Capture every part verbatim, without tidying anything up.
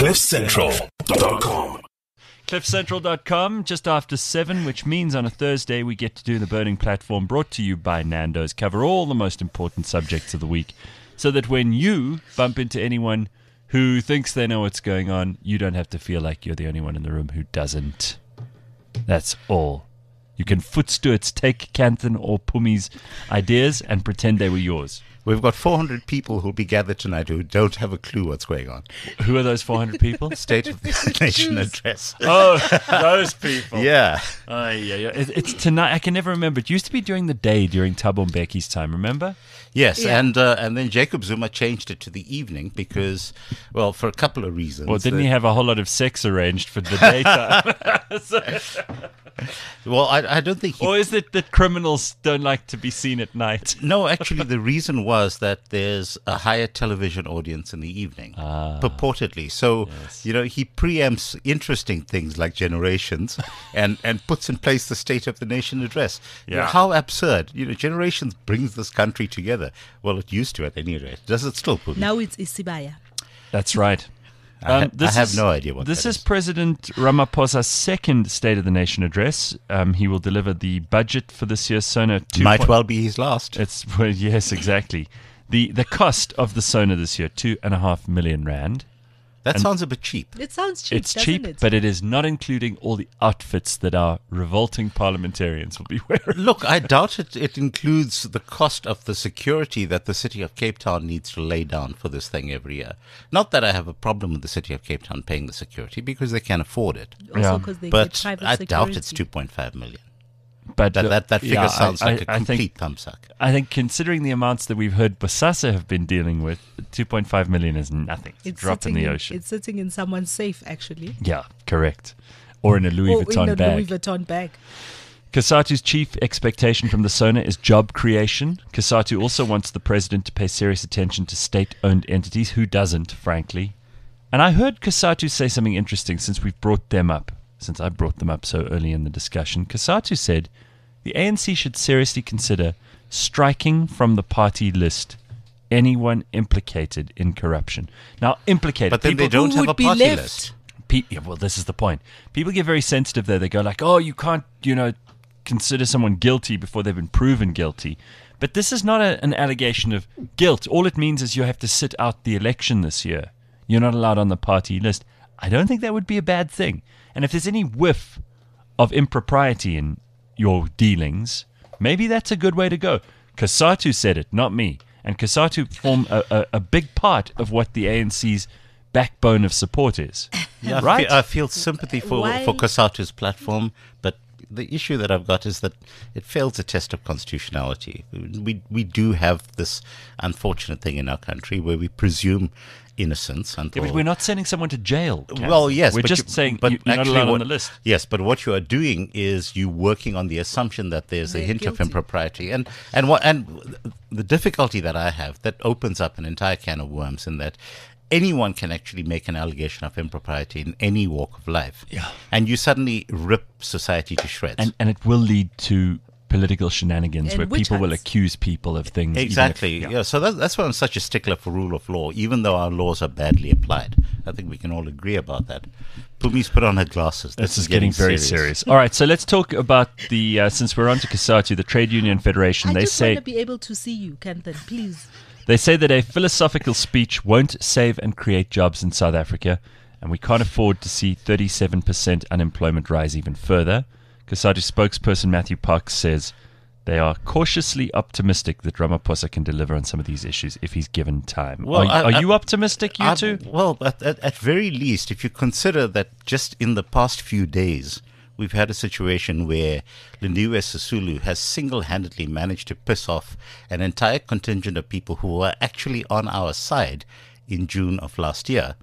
cliff central dot com. cliff central dot com, just after seven, which means on a Thursday we get to do the Burning Platform, brought to you by Nando's. Cover all the most important subjects of the week, so that when you bump into anyone who thinks they know what's going on, you don't have to feel like you're the only one in the room who doesn't. That's all. You can footstoots take Kanthan or Pumi's ideas and pretend they were yours. We've got four hundred people who'll be gathered tonight who don't have a clue what's going on. Who are those four hundred people? State of the Nation address. Oh, those people. Yeah. Oh, yeah, yeah. It, it's tonight. I can never remember. It used to be during the day, during Thabo Mbeki's time, remember? Yes, Yeah. and uh, and then Jacob Zuma changed it to the evening because, well, for a couple of reasons. Well, didn't Uh, he have a whole lot of sex arranged for the daytime? So- Well, I, I don't think he... or is it that criminals don't like to be seen at night? No, actually, the reason was that there's a higher television audience in the evening, Ah. purportedly. So, Yes. you know, he preempts interesting things like generations and, and puts in place the State of the Nation address. You know, Yeah. how absurd. You know, generations brings this country together. Well, it used to at any rate. Does it still, Pumi? Now it's Isibaya. That's right. I, ha- Um, this I have is- no idea what This that is is. President Ramaphosa's second State of the Nation address. Um, he will deliver the budget for this year's SONA. two Might point- well be his last. It's well, yes, exactly. The the cost of the SONA this year, two and a half million rand. That and- sounds a bit cheap. It sounds cheap. It's doesn't cheap, it? but it is not including all the outfits that our revolting parliamentarians will be wearing. Look, I doubt it, it includes the cost of the security that the City of Cape Town needs to lay down for this thing every year. Not that I have a problem with the City of Cape Town paying the security, because they can afford it. also Yeah. because they get But private I security. doubt it's two point five million. But That, uh, that, that figure yeah, sounds I- like a I- I think- complete thumbsuck. I think considering the amounts that we've heard Bosasa have been dealing with, two point five million is nothing. It's, It's a drop in sitting the ocean. It's sitting in someone's safe, actually. Yeah, correct. Or in a Louis or Vuitton in a bag. Louis Vuitton bag. Kasatu's chief expectation from the SONA is job creation. Kasatu also wants the president to pay serious attention to state-owned entities. Who doesn't, frankly? And I heard Kasatu say something interesting since we've brought them up, since I brought them up so early in the discussion. Kasatu said the A N C should seriously consider striking from the party list anyone implicated in corruption. Now, implicated. But then they people- don't who have a would be party left? list. Pe- yeah, well, this is the point. People get very sensitive there. They go like, oh, you can't, you know, consider someone guilty before they've been proven guilty. But this is not a, an allegation of guilt. All it means is you have to sit out the election this year. You're not allowed on the party list. I don't think that would be a bad thing. And if there's any whiff of impropriety in your dealings, maybe that's a good way to go. Kasatu said it, not me. And Kasatu form a, a, a big part of what the A N C's backbone of support is. Yeah, I Right? feel, I feel sympathy for, Why- for Kasatu's platform, but the issue that I've got is that it fails the test of constitutionality. We we do have this unfortunate thing in our country where we presume innocence Yeah, until... but we're not sending someone to jail. Ken. Well, yes, We're but just you- saying but you- you're not actually allowed on what- the list. Yes, but what you are doing is you working on the assumption that there's a They're hint of guilty. impropriety, and and what and the difficulty that I have that opens up an entire can of worms in that anyone can actually make an allegation of impropriety in any walk of life, Yeah. and you suddenly rip society to shreds. And and it will lead to political shenanigans And where witch people will hunts. accuse people of things. even if- Exactly. yeah. yeah. So that, that's why I'm such a stickler for rule of law, even though our laws are badly applied. I think we can all agree about that. Pumi's put on her glasses. This is getting, very serious. All right, so let's talk about the, uh, since we're on to Kasatu, the Trade Union Federation. I they just say want to be able to see you, Kanthan, please. They say that a philosophical speech won't save and create jobs in South Africa, and we can't afford to see thirty-seven percent unemployment rise even further. Kasatu spokesperson Matthew Parks says they are cautiously optimistic that Ramaphosa can deliver on some of these issues if he's given time. Well, are I- are I- you optimistic, you I- two? Well, at, at, at very least, if you consider that just in the past few days, we've had a situation where Lindiwe Sisulu has single-handedly managed to piss off an entire contingent of people who were actually on our side in June of last year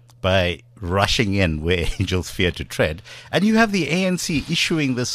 by rushing in where angels fear to tread. And you have the A N C issuing this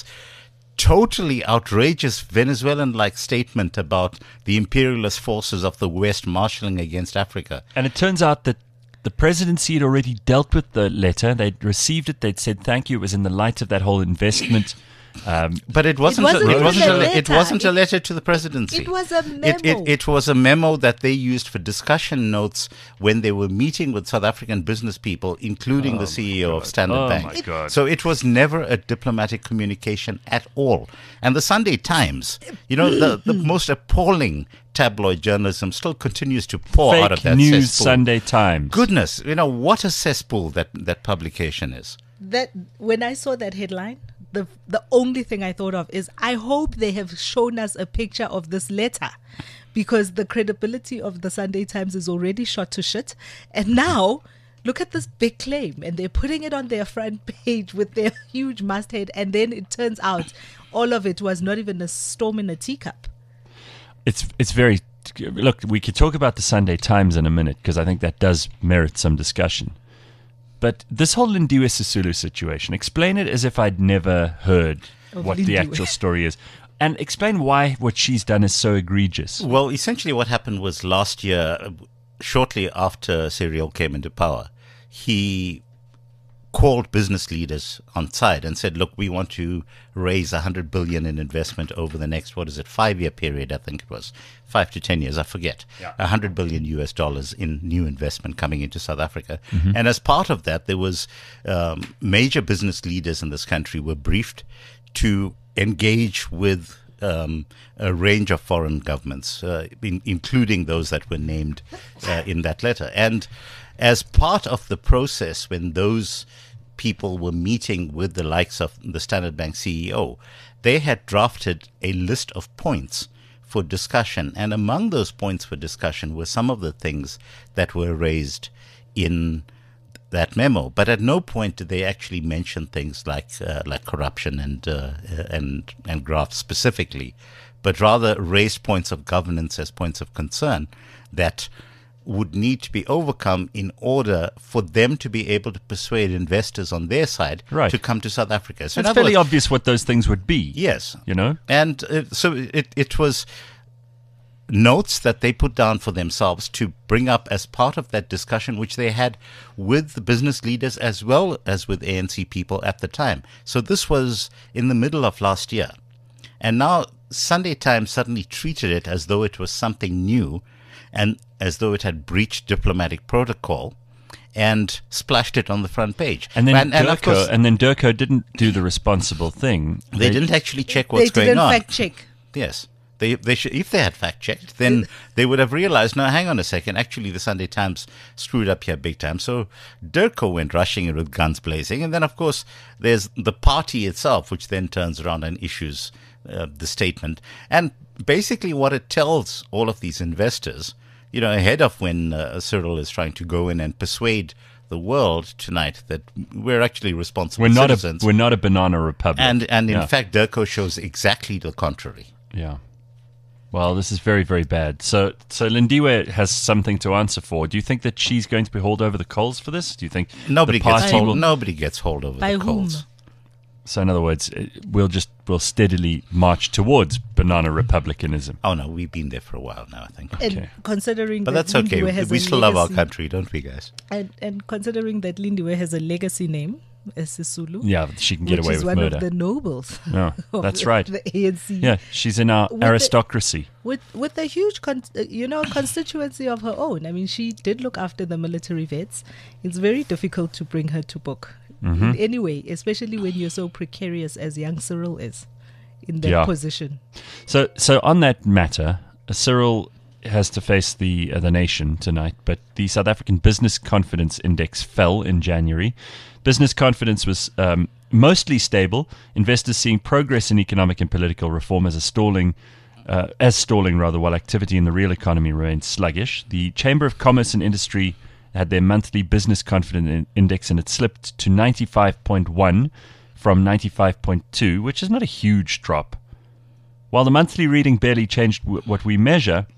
totally outrageous Venezuelan-like statement about the imperialist forces of the West marshalling against Africa. And it turns out that the presidency had already dealt with the letter. They'd received it. They'd said thank you. It was in the light of that whole investment Um, But it wasn't. wasn't a, it even wasn't. a A, it letter. wasn't a It- letter to the presidency. It was a It, memo. it, it was a memo that they used for discussion notes when they were meeting with South African business people, including the C E O of Standard Oh, Bank. my God. So it was never a diplomatic communication at all. And the Sunday Times, you know, the, the most appalling tabloid journalism still continues to pour out of fake that news cesspool. Sunday Times. Goodness, you know, what a cesspool that, that publication is. That when I saw that headline, the the only thing I thought of is I hope they have shown us a picture of this letter, because the credibility of the Sunday Times is already shot to shit. And now look at this big claim, and they're putting it on their front page with their huge masthead, and then it turns out all of it was not even a storm in a teacup. It's it's very look. We could talk about the Sunday Times in a minute because I think that does merit some discussion. But this whole Lindiwe Sisulu situation, explain it as if I'd never heard Of what the Lindiwe. actual story is, and explain why what she's done is so egregious. Well, essentially what happened was last year, uh, shortly after Cyril came into power, he called business leaders on side and said, look, we want to raise one hundred billion in investment over the next, what is it, five-year period, I think it was, five to ten years, I forget, Yeah. one hundred billion U S dollars in new investment coming into South Africa. And as part of that, there was um, major business leaders in this country were briefed to engage with um, a range of foreign governments, uh, in, including those that were named uh, in that letter. And as part of the process, when those people were meeting with the likes of the Standard Bank C E O, they had drafted a list of points for discussion. And among those points for discussion were some of the things that were raised in that memo. But at no point did they actually mention things like uh, like corruption and uh, and and graft specifically, but rather raised points of governance as points of concern that would need to be overcome in order for them to be able to persuade investors on their side Right. to come to South Africa. So in It's other fairly words- obvious what those things would be. Yes. You know? And uh, so it, it was notes that they put down for themselves to bring up as part of that discussion, which they had with the business leaders as well as with A N C people at the time. So this was in the middle of last year. And now Sunday Times suddenly treated it as though it was something new and as though it had breached diplomatic protocol and splashed it on the front page. And then and, and of Durko, course, and then Durko didn't do the responsible thing. they didn't actually check what's they going didn't on. fact check. Yes. They, they should, if they had fact checked, then they would have realized, no, hang on a second, actually the Sunday Times screwed up here big time. So Durko went rushing in with guns blazing. And then, of course, there's the party itself, which then turns around and issues uh, the statement. And basically what it tells all of these investors, you know, ahead of when uh, Cyril is trying to go in and persuade the world tonight that we're actually responsible We're not citizens. a we're not a banana republic. and, and in Yeah. fact, Durko shows exactly the contrary. Yeah. Well, this is very, very bad. So, so Lindiwe has something to answer for. Do you think that she's going to be hauled over the coals for this? Do you think Nobody the gets party hold, will? nobody gets hold over By the whom? coals. So, in other words, uh, we'll just we'll steadily march towards banana republicanism. Oh no, we've been there for a while now, I think. And Okay. considering But that that's okay. Lindiwe has We a still love our legacy- country, don't we, guys? And, and considering that Lindiwe has a legacy name as Sisulu, Yeah, she can get which away is with one murder. of the nobles. No, of that's the- right. The A N C. Yeah, she's in our With the- aristocracy. With with a huge, con- uh, you know, constituency of her own. I mean, she did look after the military vets. It's very difficult to bring her to book. Mm-hmm. In any way, especially when you're so precarious as young Cyril is in that Yeah. position. So, so on that matter, uh, Cyril has to face the uh, the nation tonight. But the South African Business Confidence Index fell in January. Business confidence was um, mostly stable. Investors seeing progress in economic and political reform as a stalling. Uh, as stalling rather, while activity in the real economy remains sluggish. The Chamber of Commerce and Industry had their monthly business confidence in- index, and it slipped to ninety-five point one from ninety-five point two, which is not a huge drop. While the monthly reading barely changed w- what we measure,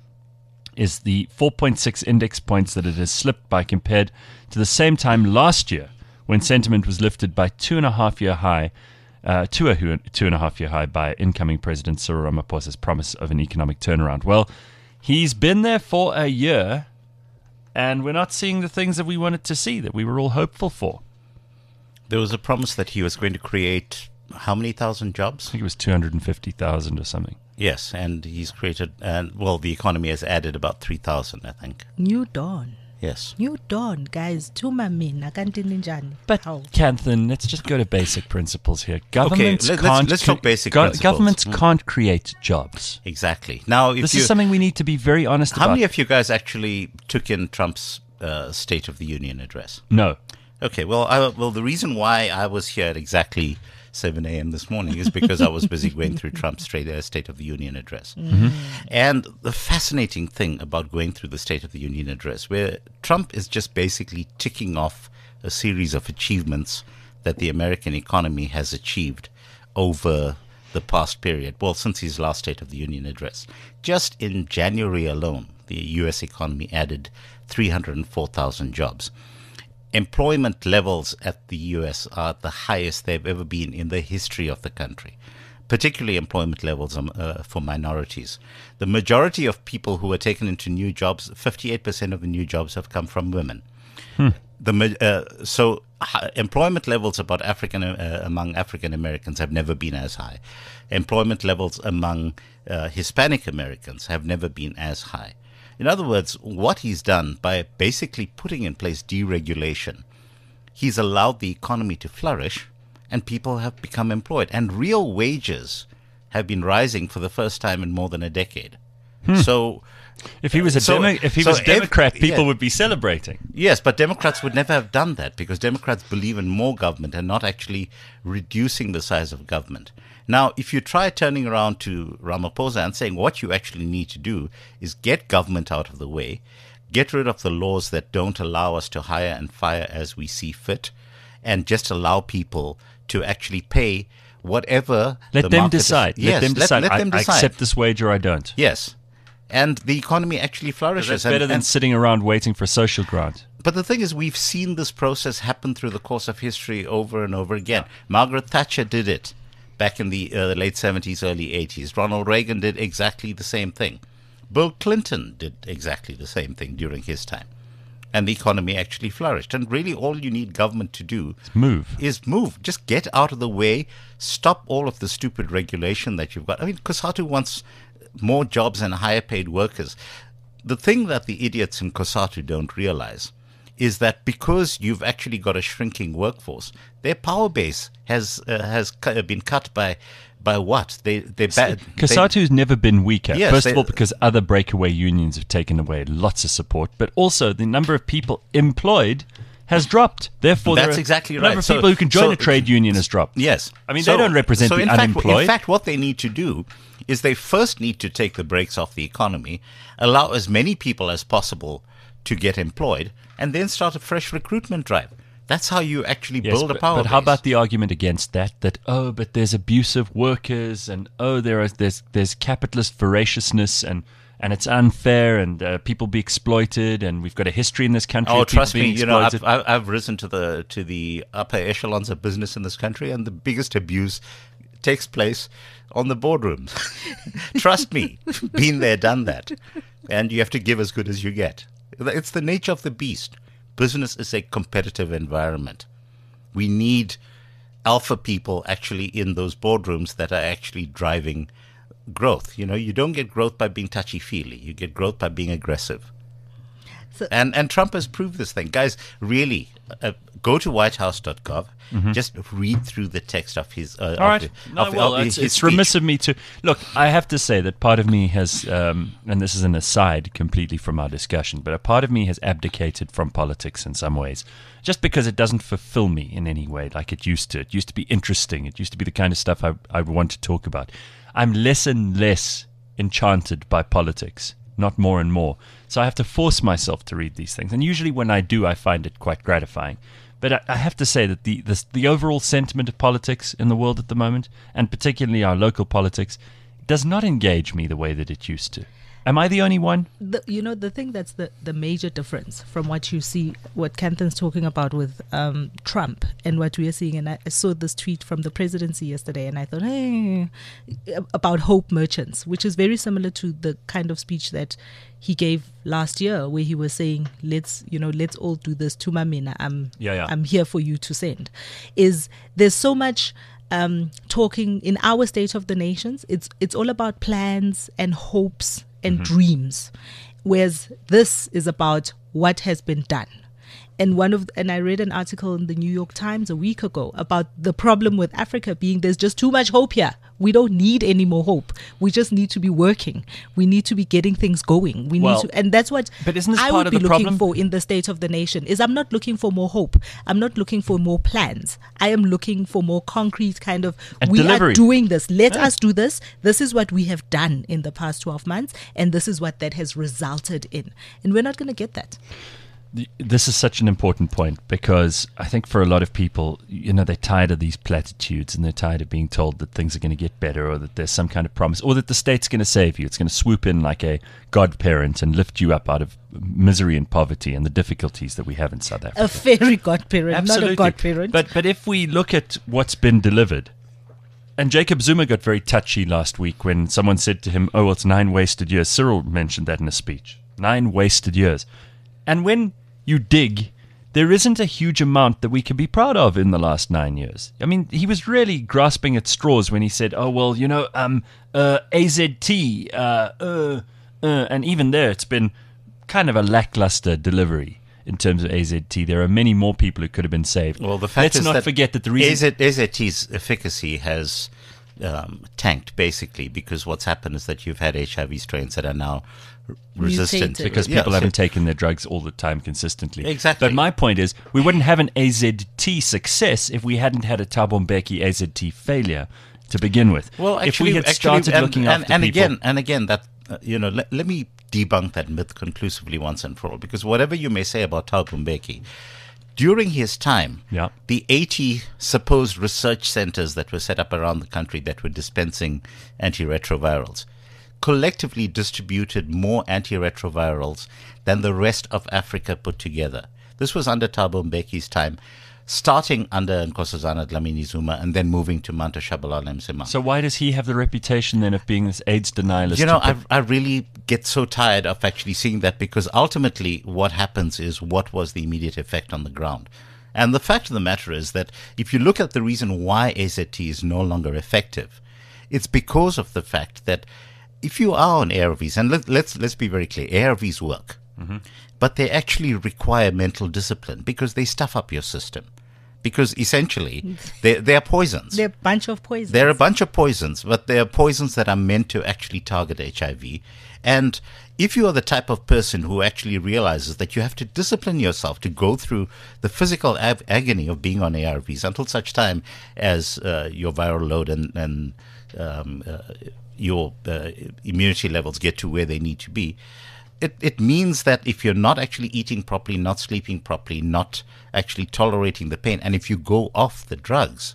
is the four point six index points that it has slipped by compared to the same time last year, when sentiment was lifted by two and a half year high, uh, to a hu- two and a half year high by incoming President Cyril Ramaphosa's promise of an economic turnaround. Well, he's been there for a year, and we're not seeing the things that we wanted to see, that we were all hopeful for. There was a promise that he was going to create how many thousand jobs? I think it was two hundred fifty thousand or something. Yes, and he's created, and well, the economy has added about three thousand, I think. New dawn. Yes. New dawn, guys. Tuma mina kanti ninjani? But How? Canthan, let's just go to basic principles here. Governments let- let's- can't let's talk basic go- principles. Governments Mm. can't create jobs. Exactly. Now, if This you, is something we need to be very honest how about. many of you guys actually took in Trump's uh, State of the Union address? No. Okay, well, I, well, the reason why I was here at exactly seven a.m. this morning is because I was busy going through Trump's straight, uh, State of the Union address. Mm-hmm. And the fascinating thing about going through the State of the Union address, where Trump is just basically ticking off a series of achievements that the American economy has achieved over the past period, well, since his last State of the Union address. Just in January alone, the U S economy added three hundred four thousand jobs. Employment levels at the U S are the highest they've ever been in the history of the country, particularly employment levels um, uh, for minorities. The majority of people who were taken into new jobs, fifty-eight percent of the new jobs have come from women. Hmm. The ma- uh, so uh, employment levels about African uh, among African Americans have never been as high. Employment levels among uh, Hispanic Americans have never been as high. In other words, what he's done by basically putting in place deregulation, he's allowed the economy to flourish and people have become employed. And real wages have been rising for the first time in more than a decade. Hmm. So, If he was a So- demo- if he so was a Democrat, ev- people yeah. would be celebrating. yes, but Democrats would never have done that because Democrats believe in more government and not actually reducing the size of government. Now, if you try turning around to Ramaphosa and saying what you actually need to do is get government out of the way, get rid of the laws that don't allow us to hire and fire as we see fit, and just allow people to actually pay whatever Let the them market is- decide. Yes, let them decide. Let, I, them I decide. accept this wage or I don't. Yes. And the economy actually flourishes. That's and- better than and- sitting around waiting for a social grant. But the thing is, we've seen this process happen through the course of history over and over again. Margaret Thatcher did it back in the uh, late seventies, early eighties. Ronald Reagan did exactly the same thing. Bill Clinton did exactly the same thing during his time. And the economy actually flourished. And really all you need government to do Move. is move. Just get out of the way. Stop all of the stupid regulation that you've got. I mean, Cosatu wants more jobs and higher paid workers. The thing that the idiots in Cosatu don't realize is that because you've actually got a shrinking workforce, their power base has uh, has cu- been cut by by what? They they bad. Cosatu's never been weaker. Yes, First they- of all, because other breakaway unions have taken away lots of support, but also the number of people employed has dropped. Therefore, That's there are- exactly the number right. of So- people who can join so- a trade union has dropped. Yes. I mean, they don't represent so the in fact, unemployed. In fact, what they need to do is they first need to take the brakes off the economy, allow as many people as possible to get employed, and then start a fresh recruitment drive. That's how you actually Yes, build a but, power but how base. about the argument against that? That oh, but there's abusive workers, and oh, there are there's there's capitalist voraciousness, and and it's unfair, and uh, people be exploited, and we've got a history in this country. Oh, of people trust me, being you know, exploited. I've, I've I've risen to the to the upper echelons of business in this country, and the biggest abuse takes place on the boardrooms. Trust me, been there, done that, and you have to give as good as you get. It's the nature of the beast. Business is a competitive environment. We need alpha people actually in those boardrooms that are actually driving growth. You know, you don't get growth by being touchy-feely. You get growth by being aggressive. So- And and Trump has proved this thing. Guys, really, uh, go to white house dot gov. Just read through the text of his uh, All of right. the- No, of- well, of it's, his it's speech. remiss of me to look. I have to say that part of me has, um, and this is an aside completely from our discussion, but a part of me has abdicated from politics in some ways, just because it doesn't fulfill me in any way like it used to. It used to be interesting. It used to be the kind of stuff I I want to talk about. I'm less and less enchanted by politics, not more and more. So I have to force myself to read these things, and usually when I do, I find it quite gratifying. But I, I have to say that the, the the overall sentiment of politics in the world at the moment, and particularly our local politics, does not engage me the way that it used to. Am I the only one? The, you know, the thing that's the, the major difference from what you see, what Canthan's talking about with um, Trump and what we are seeing, and I, I saw this tweet from the presidency yesterday, and I thought, hey, about hope merchants, which is very similar to the kind of speech that he gave last year, where he was saying, let's, you know, let's all do this. Tumamina, I'm, Yeah, yeah. I'm here for you to send. Is there's so much um, talking in our State of the Nations, it's it's all about plans and hopes and mm-hmm. dreams, whereas this is about what has been done. And one of and I read an article in the New York Times a week ago about the problem with Africa being there's just too much hope here. We don't need any more hope. We just need to be working. We need to be getting things going. We well, need to, and that's what but isn't this I part would of be the looking problem? for in the State of the Nation. Is I'm not looking for more hope. I'm not looking for more plans. I am looking for more concrete kind of. And we delivery. are doing this. Let Yeah. us do this. This is what we have done in the past twelve months, and this is what that has resulted in. And we're not going to get that. This is such an important point because I think for a lot of people, you know, they're tired of these platitudes and they're tired of being told that things are going to get better or that there's some kind of promise or that the state's going to save you. It's going to swoop in like a godparent and lift you up out of misery and poverty and the difficulties that we have in South Africa. A fairy godparent, Absolutely. not a godparent. But, but if we look at what's been delivered, and Jacob Zuma got very touchy last week when someone said to him, oh, well, it's nine wasted years. Cyril mentioned that in a speech. Nine wasted years. And when you dig, there isn't a huge amount that we can be proud of in the last nine years. I mean, he was really grasping at straws when he said, oh, well, you know, um, uh, A Z T, uh, uh, uh, and even there it's been kind of a lackluster delivery in terms of A Z T. There are many more people who could have been saved. Well, the fact Let's is not that forget that the reason... A Z T's efficacy has um, tanked, basically, because what's happened is that you've had H I V strains that are now resistant. Mutated. Because Yeah, people so- haven't taken their drugs all the time consistently. Exactly. But my point is, we wouldn't have an A Z T success if we hadn't had a Thabo Mbeki A Z T failure to begin with. Well, actually, if we had actually, started and, looking and, after and people, again, and again, that uh, you know, let, let me debunk that myth conclusively once and for all. Because whatever you may say about Thabo Mbeki, during his time, Yeah. the eighty supposed research centers that were set up around the country that were dispensing antiretrovirals collectively distributed more antiretrovirals than the rest of Africa put together. This was under Thabo Mbeki's time, starting under Nkosazana Dlamini Zuma and then moving to Manto Shabalala Msimang. so why does he have the reputation then of being this AIDS denialist? You know, who I, put- I really get so tired of actually seeing that because ultimately what happens is what was the immediate effect on the ground. And the fact of the matter is that if you look at the reason why A Z T is no longer effective, it's because of the fact that if you are on A R Vs, and let, let's let's be very clear, A R Vs work, Mm-hmm. but they actually require mental discipline because they stuff up your system. Because essentially, they they are poisons. They're a bunch of poisons. They're a bunch of poisons, but they are poisons that are meant to actually target H I V. And if you are the type of person who actually realizes that you have to discipline yourself to go through the physical ag- agony of being on A R Vs until such time as uh, your viral load and, and um, uh, your uh, immunity levels get to where they need to be, It, it means that if you're not actually eating properly, not sleeping properly, not actually tolerating the pain, and if you go off the drugs,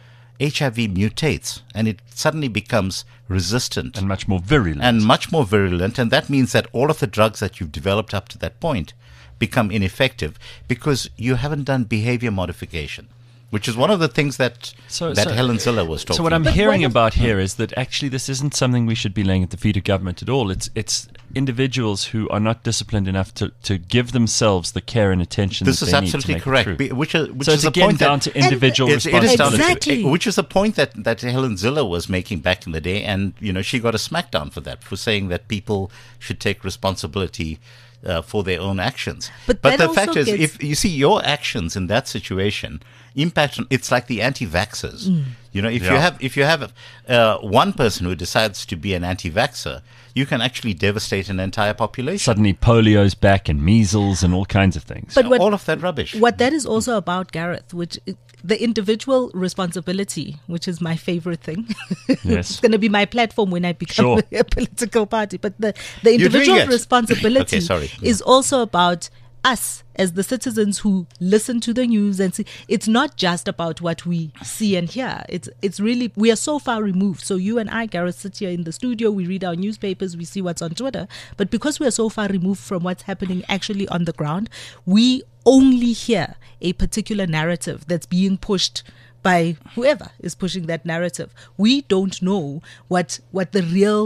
H I V mutates and it suddenly becomes resistant and much more virulent. and much more virulent. And that means that all of the drugs that you've developed up to that point become ineffective because you haven't done behavior modification, which is one of the things that So- that so- Helen Ziller was talking So what I'm about. hearing one of- about here is that actually this isn't something we should be laying at the feet of government at all. It's it's individuals who are not disciplined enough to, to give themselves the care and attention This that is they need to absolutely make it correct. through. Be- Which is, which so is it's the again point down that to individual It, it is responsibility. down to- Exactly. which is the point that, that Helen Ziller was making back in the day, and you know she got a smackdown for that, for saying that people should take responsibility uh, for their own actions. But that the also fact is, gets- if you see your actions in that situation impact on, it's like the anti-vaxxers. Mm. You know, if you Yeah. have if you have uh, one person who decides to be an anti-vaxxer, you can actually devastate an entire population. Suddenly polio's back and measles and all kinds of things. But what, all of that rubbish. what that is also about, Gareth, which the individual responsibility, which is my favorite thing. Yes. It's going to be my platform when I become Sure. a political party. But the, the You're doing individual it. responsibility Okay, sorry. is also about us as the citizens who listen to the news and see. It's not just about what we see and hear. It's it's really, we are so far removed. So you and I, Gareth, sit here in the studio, we read our newspapers, we see what's on Twitter. But because we are so far removed from what's happening actually on the ground, we only hear a particular narrative that's being pushed by whoever is pushing that narrative. We don't know what what the real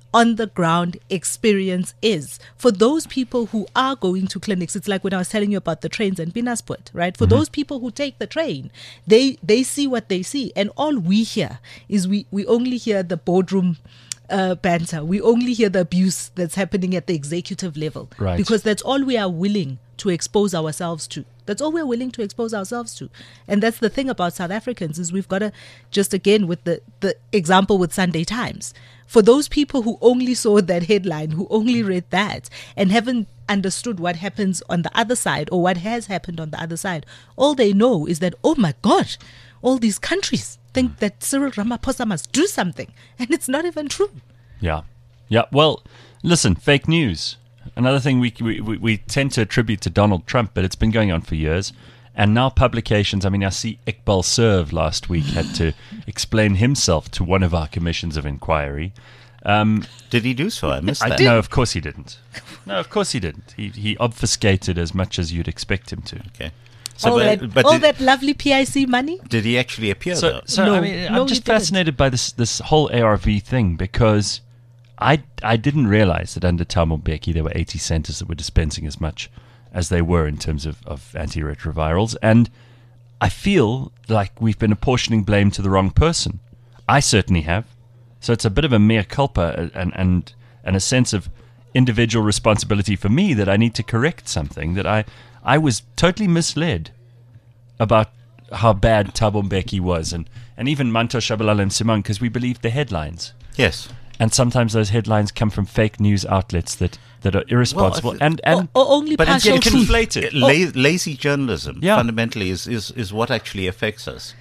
on the ground experience is. For those people who are going to clinics, it's like when I was telling you about the trains and Pinasport, right? For mm-hmm. those people who take the train, they they see what they see. And all we hear is we, we only hear the boardroom uh, banter. We only hear the abuse that's happening at the executive level. Right. Because that's all we are willing to expose ourselves to. That's all we're willing to expose ourselves to. And that's the thing about South Africans is we've got to, just again with the, the example with Sunday Times, for those people who only saw that headline, who only read that and haven't understood what happens on the other side or what has happened on the other side, all they know is that, oh my God, all these countries think that Cyril Ramaphosa must do something. And it's not even true. Yeah. Yeah. Well, listen, fake news. Another thing we, we we tend to attribute to Donald Trump, but it's been going on for years. And now publications, I mean, I see Iqbal Serve last week had to explain himself to one of our commissions of inquiry. Um, Did he do so? I missed I, that. no, of course he didn't. No, of course he didn't. He he obfuscated as much as you'd expect him to. Okay. all but, that, but all did, that lovely P I C money? did he actually appear, So, though? so No, I mean, no, I'm he just didn't. fascinated by this this whole A R V thing because I, I didn't realize that under Thabo Mbeki there were eighty centers that were dispensing as much as they were in terms of, of antiretrovirals. And I feel like we've been apportioning blame to the wrong person. I certainly have. So it's a bit of a mea culpa and, and, and a sense of individual responsibility for me that I need to correct something, that I, I was totally misled about how bad Thabo Mbeki was, and, and even Manto Shabalala and Simon, because we believed the headlines. Yes. And sometimes those headlines come from fake news outlets that, that are irresponsible Well, and, and Or, or only But it's partial getting truth. conflated. La- lazy journalism, Yeah. fundamentally, is, is, is what actually affects us.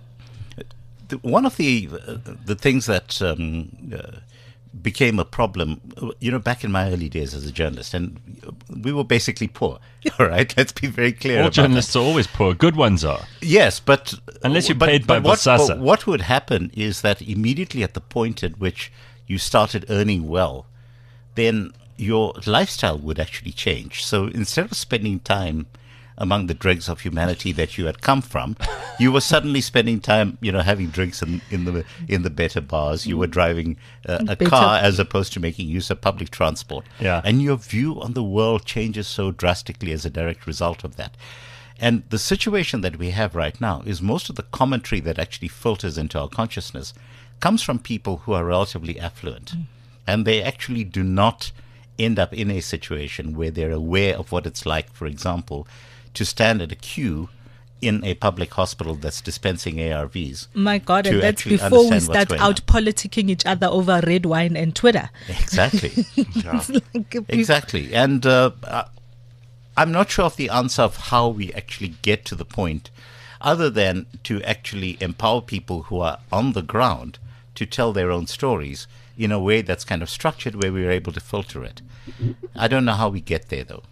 The, one of the uh, the things that um, uh, became a problem, uh, you know, back in my early days as a journalist, and we were basically poor. All right, let's be very clear. all about journalists are always poor. Good ones are. that. Yes, but Unless you're but- paid by but what, Bosasa. but what would happen is that immediately at the point at which you started earning well, then your lifestyle would actually change. So instead of spending time among the dregs of humanity that you had come from, you were suddenly spending time, you know, having drinks in, in the in the better bars. You were driving uh, a Better. car as opposed to making use of public transport. Yeah. And your view on the world changes so drastically as a direct result of that. And the situation that we have right now is most of the commentary that actually filters into our consciousness comes from people who are relatively affluent. Mm. And they actually do not end up in a situation where they're aware of what it's like, for example, to stand at a queue in a public hospital that's dispensing A R Vs. My God, to and that's actually before we understand what's start going out on. politicking each other over red wine and Twitter. Exactly. It's like a big- Exactly. And uh, uh, I'm not sure of the answer of how we actually get to the point, other than to actually empower people who are on the ground to tell their own stories in a way that's kind of structured where we're able to filter it. I don't know how we get there, though.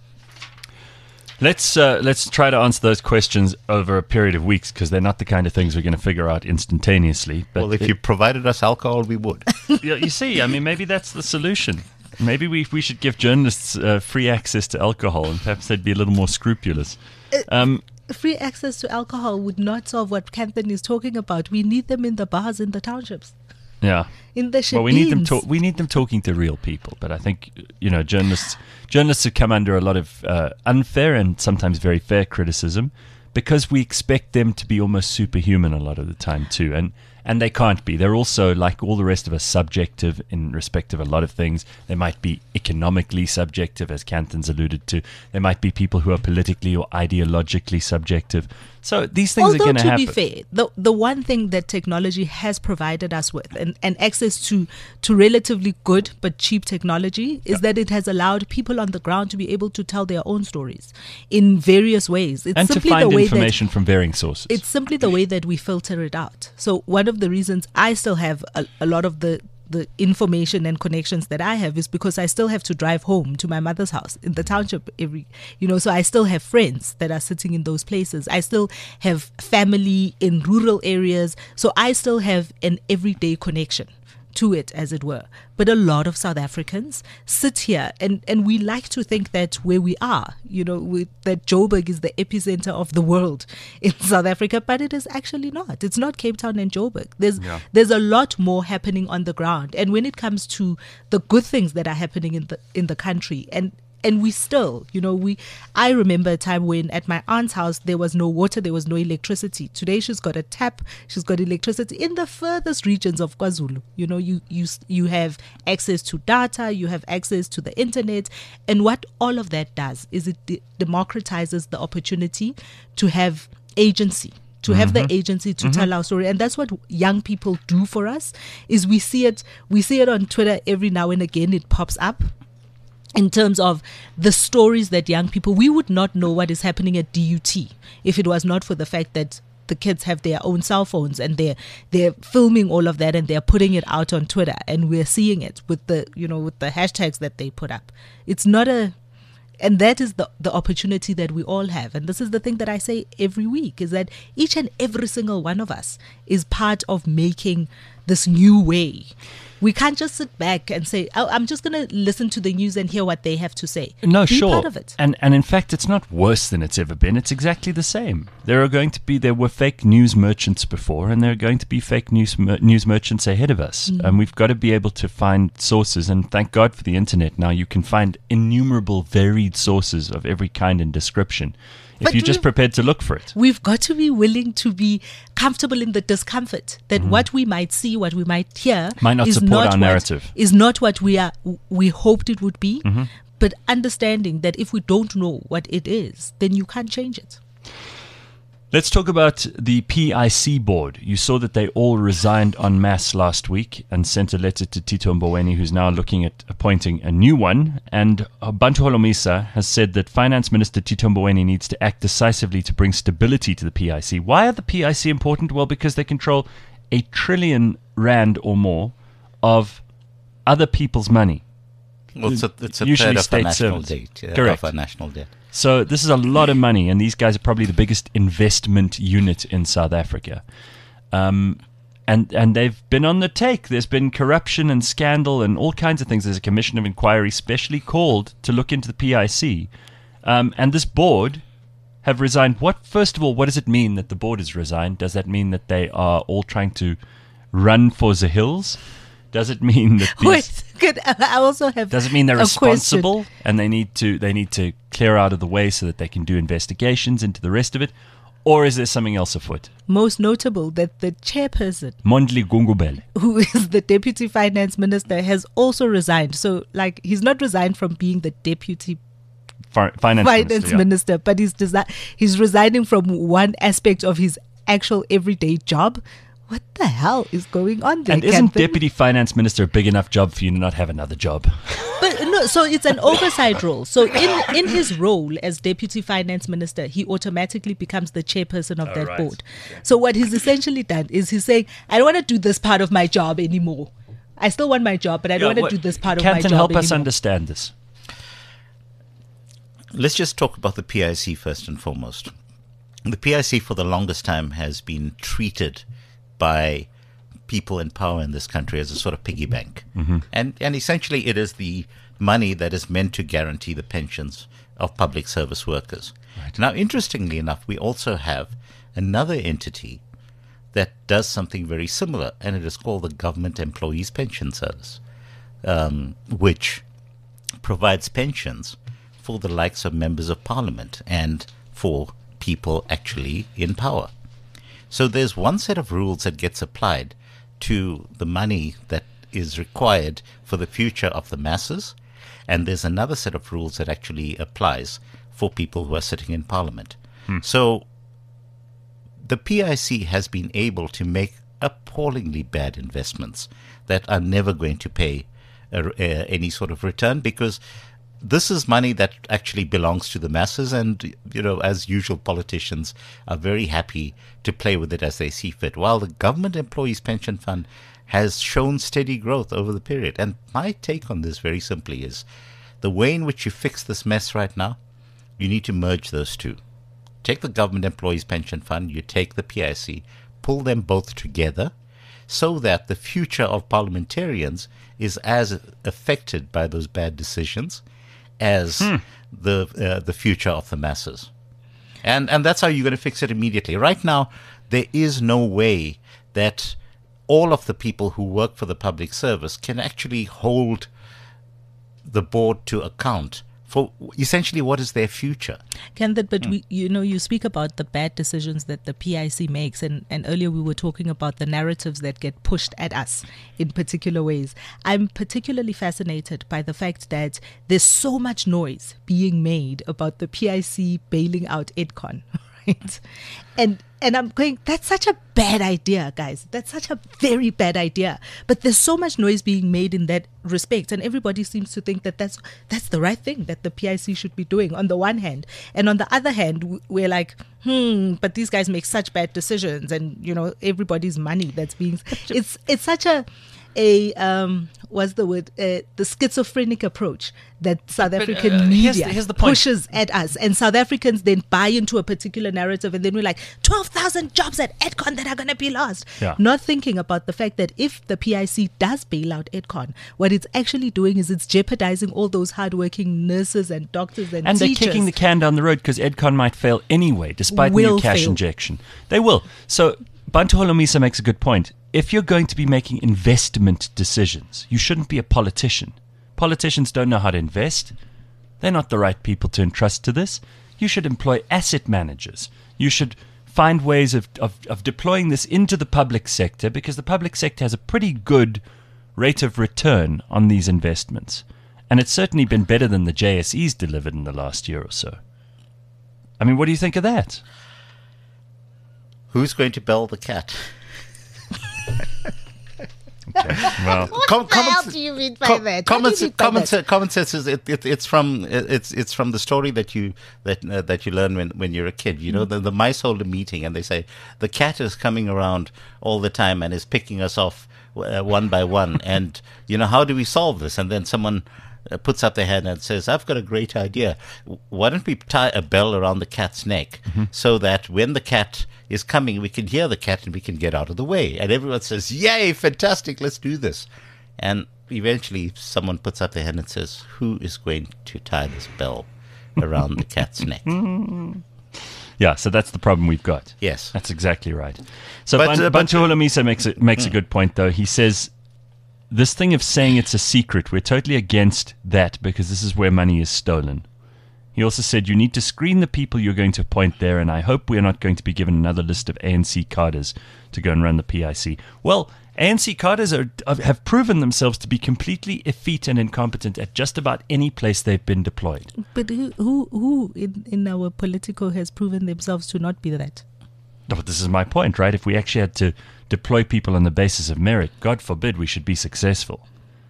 Let's uh, let's try to answer those questions over a period of weeks because they're not the kind of things we're going to figure out instantaneously. But Well, if it- you provided us alcohol, we would. Yeah, you see, I mean, maybe that's the solution. Maybe we we should give journalists uh, free access to alcohol, and perhaps they'd be a little more scrupulous. Um, Free access to alcohol would not solve what Kanthan is talking about. We need them in the bars in the townships, yeah. in the Well, we need them. shebeens. To- we need them talking to real people. But I think you know, journalists journalists have come under a lot of uh, unfair and sometimes very fair criticism because we expect them to be almost superhuman a lot of the time too, and and they can't be. They're also, like all the rest of us, subjective in respect of a lot of things. They might be economically subjective, as Kanthan's alluded to. There might be people who are politically or ideologically subjective. So these things Although, are going to to happen. be fair, the the one thing that technology has provided us with and, and access to to relatively good but cheap technology is that it has allowed people on the ground to be able to tell their own stories in various ways. It's and to simply find the way information from varying sources. that it's simply the way that we filter it out. So one of the reasons I still have a, a lot of the the information and connections that I have is because I still have to drive home to my mother's house in the township every, you know, so I still have friends that are sitting in those places. I still have family in rural areas. So I still have an everyday connection to it, as it were. But a lot of South Africans sit here, and, and we like to think that where we are, you know, we, that Joburg is the epicenter of the world in South Africa, but it is actually not. It's not Cape Town and Joburg. There's Yeah. there's a lot more happening on the ground, and when it comes to the good things that are happening in the in the country, and And we still, you know, we. I remember a time when at my aunt's house there was no water, there was no electricity. Today she's got a tap, she's got electricity in the furthest regions of KwaZulu. You know, you you you have access to data, you have access to the internet, and what all of that does is it de- democratizes the opportunity to have agency. To have the agency to tell our story, and that's what young people do for us. Is we see it, we see it on Twitter every now and again. It pops up. In terms of the stories that young people, we would not know what is happening at D U T if it was not for the fact that the kids have their own cell phones and they're they're filming all of that and they're putting it out on Twitter, and we're seeing it with the you know with the hashtags that they put up. It's not a, and that is the the opportunity that we all have. And this is the thing that I say every week, is that each and every single one of us is part of making this new way. We can't just sit back and say, oh, I'm just going to listen to the news and hear what they have to say. No, Be sure. part of it. And and in fact, it's not worse than it's ever been. It's exactly the same. There are going to be there were fake news merchants before, and there are going to be fake news mer- news merchants ahead of us. Mm. And we've got to be able to find sources. And thank God for the internet. Now you can find innumerable varied sources of every kind and description, if But you're just we've- prepared to look for it. We've got to be willing to be comfortable in the discomfort that what we might see, what we might hear, Might not is support not our what- narrative. is not what we are we hoped it would be. But understanding that if we don't know what it is, then you can't change it. Let's talk about the P I C board. You saw that they all resigned en masse last week and sent a letter to Tito Mboweni, who's now looking at appointing a new one. And Bantu Holomisa has said that Finance Minister Tito Mboweni needs to act decisively to bring stability to the P I C. Why are the P I C important? Well, because they control a trillion rand or more of other people's money. Well, it's a, it's a Usually third of our state national servants. debt. Yeah, Correct. Of our national debt. So this is a lot of money, and these guys are probably the biggest investment unit in South Africa. Um, and and they've been on the take. There's been corruption and scandal and all kinds of things. There's a commission of inquiry specially called to look into the P I C. Um, and this board have resigned. What First of all, what does it mean that the board has resigned? Does that mean that they are all trying to run for the hills? Does it mean that these... Wait, good. I also have. Does it mean they're a question. responsible and they need to they need to clear out of the way so that they can do investigations into the rest of it, or is there something else afoot? Most notable that the chairperson, Mondli Gungubele. who is the deputy finance minister, has also resigned. So, like, he's not resigned from being the deputy Fi- finance, finance minister, yeah. minister, but he's desi- he's resigning from one aspect of his actual everyday job. What the hell is going on there? And isn't Catherine? deputy finance minister a big enough job for you to not have another job? But no, so it's an oversight role. So in, in his role as deputy finance minister, he automatically becomes the chairperson of Oh, that right. board. So what he's essentially done is he's saying, I don't want to do this part of my job anymore. I still want my job, but I don't want to do this part of my Canton, job help anymore. us understand this. Let's just talk about the P I C first and foremost. The P I C for the longest time has been treated by people in power in this country as a sort of piggy bank. Mm-hmm. And, and essentially it is the money that is meant to guarantee the pensions of public service workers. Right. Now, interestingly enough, we also have another entity that does something very similar, and it is called the Government Employees Pension Service, um, which provides pensions for the likes of members of parliament and for people actually in power. So there's one set of rules that gets applied to the money that is required for the future of the masses, and there's another set of rules that actually applies for people who are sitting in parliament. Hmm. So the P I C has been able to make appallingly bad investments that are never going to pay a, a, any sort of return, because this is money that actually belongs to the masses, and, you know, as usual, politicians are very happy to play with it as they see fit, while the Government Employees Pension Fund has shown steady growth over the period. And my take on this very simply is the way in which you fix this mess right now, you need to merge those two. Take the Government Employees Pension Fund, you take the P I C, pull them both together so that the future of parliamentarians is as affected by those bad decisions as Hmm. the uh, the future of the masses. And and that's how you're going to fix it immediately. Right now, there is no way that all of the people who work for the public service can actually hold the board to account for essentially what is their future. Kenneth, but we, you know, you speak about the bad decisions that the P I C makes, and, and earlier we were talking about the narratives that get pushed at us in particular ways. I'm particularly fascinated by the fact that there's so much noise being made about the P I C bailing out Edcon, right? And and I'm going, that's such a bad idea, guys. That's such a very bad idea. But there's so much noise being made in that respect, and everybody seems to think that that's that's the right thing that the P I C should be doing on the one hand, and on the other hand, w- we're like, hmm, but these guys make such bad decisions, and you know, everybody's money that's being. It's it's such a a um what's the word uh, the schizophrenic approach that South But, African uh, media here's the- here's the point. pushes at us, and South Africans then buy into a particular narrative, and then we're like twelve thousand jobs at Edcon that are going to be lost, Yeah. not thinking about the fact that if the P I C does bail out Edcon, what it's actually doing is it's jeopardizing all those hardworking nurses and doctors and, And they're teachers. kicking the can down the road because Edcon might fail anyway, despite the Will new cash fail. injection. They will. So Bantu Holomisa makes a good point. If you're going to be making investment decisions, you shouldn't be a politician. Politicians don't know how to invest. They're not the right people to entrust to this. You should employ asset managers. You should find ways of, of, of deploying this into the public sector, because the public sector has a pretty good rate of return on these investments. And it's certainly been better than the J S Es delivered in the last year or so. I mean, what do you think of that? Who's going to bell the cat? Okay, well, Com- the hell common- do you mean by com- that? What Common, do you mean by common, that? se- common sense is it, it, it's from it, it's it's from the story that you that uh, that you learn when, when you're a kid. You know, the, the mice hold a meeting and they say the cat is coming around all the time and is picking us off uh, one by one. And you know, how do we solve this? And then someone uh, puts up their hand and says, "I've got a great idea. W- Why don't we tie a bell around the cat's neck so that when the cat is coming, we can hear the cat and we can get out of the way?" And everyone says, "Yay, fantastic, let's do this." And eventually someone puts up their hand and says, "Who is going to tie this bell around the cat's neck?" yeah, so that's the problem we've got. Yes. That's exactly right. So But, Ban- uh, but- Bantu Holomisa makes a, makes a good point, though. He says this thing of saying it's a secret, we're totally against that because this is where money is stolen. He also said you need to screen the people you're going to appoint there, and I hope we're not going to be given another list of A N C cadres to go and run the P I C. Well, A N C cadres are, have proven themselves to be completely effete and incompetent at just about any place they've been deployed. But who who, who in, in our political has proven themselves to not be that? No, but this is my point, right? If we actually had to deploy people on the basis of merit, God forbid we should be successful.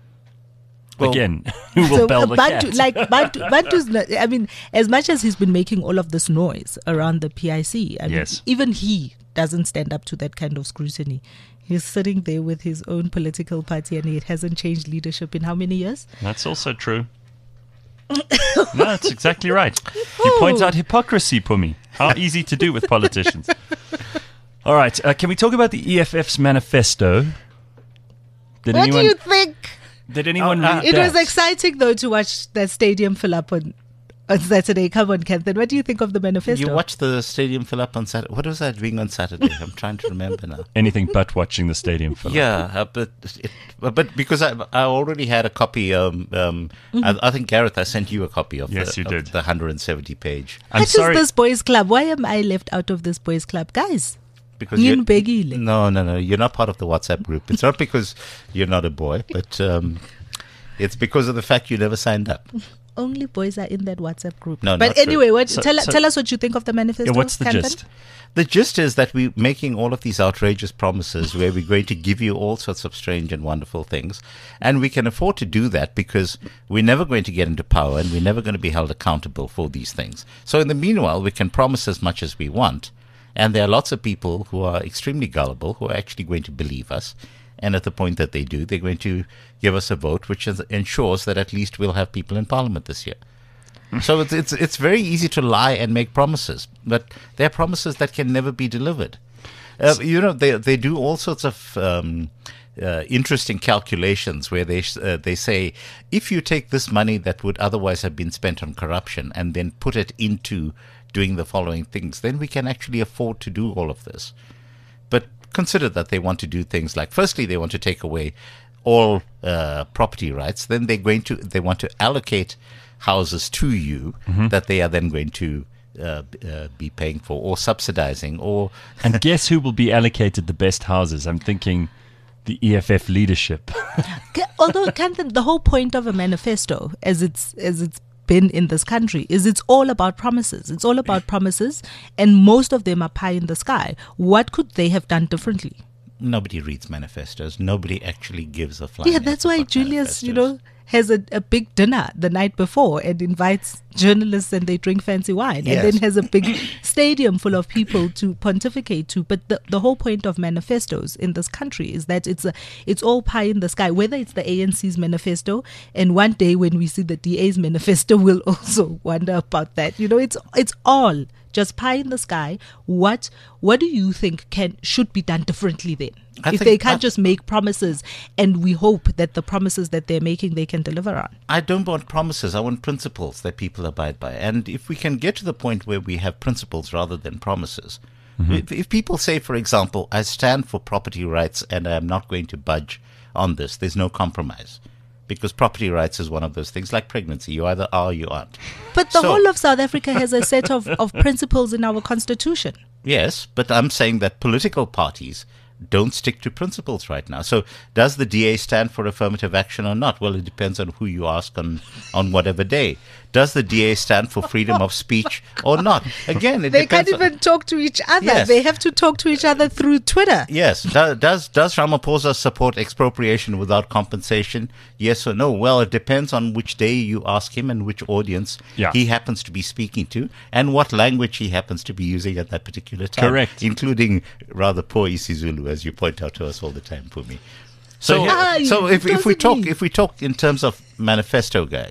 Well- Again, who will So bell uh, the Bantu, cat? like Bantu, Bantu's not, I mean, as much as he's been making all of this noise around the P I C, I mean, Yes. even he doesn't stand up to that kind of scrutiny. He's sitting there with his own political party, and it hasn't changed leadership in how many years? That's also true. No, that's exactly right. He points out hypocrisy, Pumi. How easy to do with politicians. All right, uh, can we talk about the E F F's manifesto? Did What anyone, do you think? Did anyone Oh, uh, read It that? was exciting, though, to watch that stadium fill up on, on Saturday. Come on, Kenthan. What do you think of the manifesto? You watched the stadium fill up on Saturday. What was I doing on Saturday? I'm trying to remember now. Anything but watching the stadium fill up. Yeah, uh, but it, but because I I already had a copy. Um, um, I, I think Gareth, I sent you a copy of Yes, the, you of did. the one hundred seventy page. I'm What is sorry. this boys' club? Why am I left out of this boys' club? Guys, Because you Nginibhekile. no, no, no, you're not part of the WhatsApp group. It's not because you're not a boy, but um, it's because of the fact you never signed up. Only boys are in that WhatsApp group. No, but not true. anyway, what, So- tell, so- tell us what you think of the manifesto. Yeah, what's the Kenthan? gist? The gist is that we're making all of these outrageous promises where we're going to give you all sorts of strange and wonderful things. And we can afford to do that because we're never going to get into power and we're never going to be held accountable for these things. So in the meanwhile, we can promise as much as we want. And there are lots of people who are extremely gullible who are actually going to believe us. And at the point that they do, they're going to give us a vote which is, ensures that at least we'll have people in parliament this year. So it's, it's it's very easy to lie and make promises, but they're promises that can never be delivered. Uh, you know, they they do all sorts of um, uh, interesting calculations where they uh, they say if you take this money that would otherwise have been spent on corruption and then put it into doing the following things, then we can actually afford to do all of this. But consider that they want to do things like, firstly, they want to take away all uh, property rights. Then they're going to they want to allocate houses to you mm-hmm. that they are then going to uh, uh, be paying for or subsidizing. Or and guess who will be allocated the best houses? I'm thinking the E F F leadership. Although, Kanthan, the whole point of a manifesto, as it's as it's been in this country, is it's all about promises. It's all about promises, and most of them are pie in the sky. What could they have done differently? Nobody reads manifestos. Nobody actually gives a flying Yeah, that's why Julius, manifestos. you know, has a, a big dinner the night before and invites journalists and they drink fancy wine, Yes. and then has a big stadium full of people to pontificate to. But the, the whole point of manifestos in this country is that it's a it's all pie in the sky, whether it's the A N C's manifesto, and one day when we see the D A's manifesto, we'll also wonder about that. You know, it's it's all just pie in the sky. What what do you think can should be done differently then? I if think they can't I- just make promises and we hope that the promises that they're making they can deliver on. I don't want promises. I want principles that people abide by. And if we can get to the point where we have principles rather than promises, Mm-hmm. if, if people say, for example, I stand for property rights and I'm not going to budge on this, there's no compromise. Because property rights is one of those things like pregnancy. You either are or you aren't. But the So- whole of South Africa has a set of, of principles in our constitution. Yes, but I'm saying that political parties don't stick to principles right now. So does the D A stand for affirmative action or not? Well, it depends on who you ask on, on whatever day. Does the D A stand for freedom of speech or not? Again, it They can't depends on- even talk to each other. Yes. They have to talk to each other through Twitter. Yes. Does, does does Ramaphosa support expropriation without compensation? Yes or no? Well, it depends on which day you ask him and which audience Yeah. he happens to be speaking to and what language he happens to be using at that particular time. Correct. Including rather poor isiZulu, as you point out to us all the time, Pumi. So, here- Ah, so if, if we doesn't talk mean- if we talk in terms of manifesto guy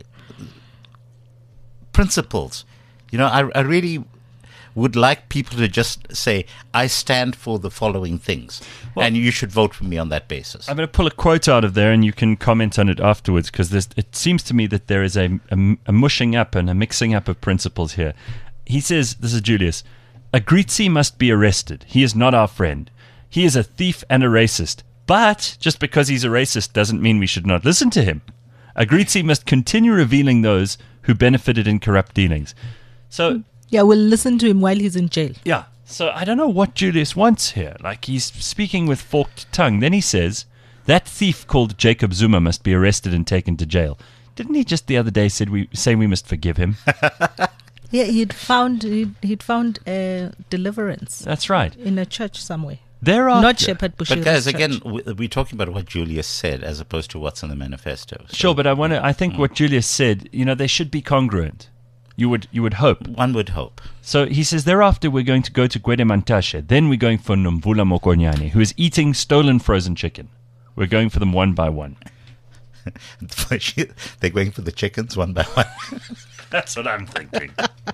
principles, you know, I, I really would like people to just say, I stand for the following things, Well- and you should vote for me on that basis. I'm going to pull a quote out of there, and you can comment on it afterwards, because it seems to me that there is a, a, a mushing up and a mixing up of principles here. He says, this is Julius, Agritzi must be arrested. He is not our friend. He is a thief and a racist. But just because he's a racist doesn't mean we should not listen to him. Agritzi must continue revealing those who benefited in corrupt dealings. So, Yeah, we'll listen to him while he's in jail. yeah. So I don't know what Julius wants here. Like, he's speaking with forked tongue. Then he says, that thief called Jacob Zuma must be arrested and taken to jail. Didn't he just the other day said we say we must forgive him? Yeah, he'd found he'd, he'd found uh, deliverance That's right. in a church somewhere. Thereafter, Not Shepherd Bushira's But guys, church. again, we- we're talking about what Julius said as opposed to what's in the manifesto. So Sure, but I want to. I think what Julius said, you know, they should be congruent. You would, you would hope. one would hope. So he says, thereafter we're going to go to Gwede Mantashe. Then we're going for Nomvula Mokonyane, who is eating stolen frozen chicken. We're going for them one by one. They're going for the chickens one by one. That's what I'm thinking.